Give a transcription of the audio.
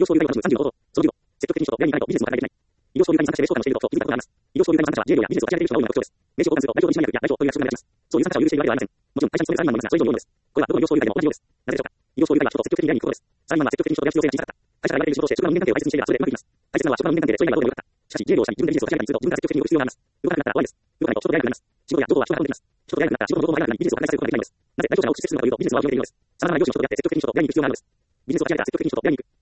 療相談30の報道。その15、積極的に人と親にならないとビジネスのを考えられない。医療相談に参加して名刺交換をしていることと気づいたことがあります。医療相談に参加者は自営業やビジネスを立ち上げている人が多いのが特徴です。名刺を交換すると代表取締役や代表という役職が目立ちます。そういう参加者を許しているわけではありません。もちろん会社に勤めるサラリーマンもいますが、それ以上に多いのです。これはどの医療相談でも同じようです。なぜでしょうか。医療相談には人と積極的に会いに行くことです。サラリーマンは積極的に人と出会う必要性が小さかった。会社から言われている仕事として職場の人間関係を大切にしているが、それでうまくいきます。大切なのは職場の人間関係でそれ以外はどうでもよかった。しかし、自営業者に自分でビジネスを立ち上げたりすると自分から積極的に動く必要があります。動かなくなったら終わりです。動かないと人と出会えなくなります。仕事や情報は人が運んできます。人と出会えなくなったら仕事の情報も入らないのにビジネスを拡大させることができないのです。なぜ代表者を出席するのかというと、ビジネスを始めているのです。様々な業種の人と出会って積極的に人と出会いに行く必要があるのです。ビジネスを立ち上げたら積極的に人と出会いに行く。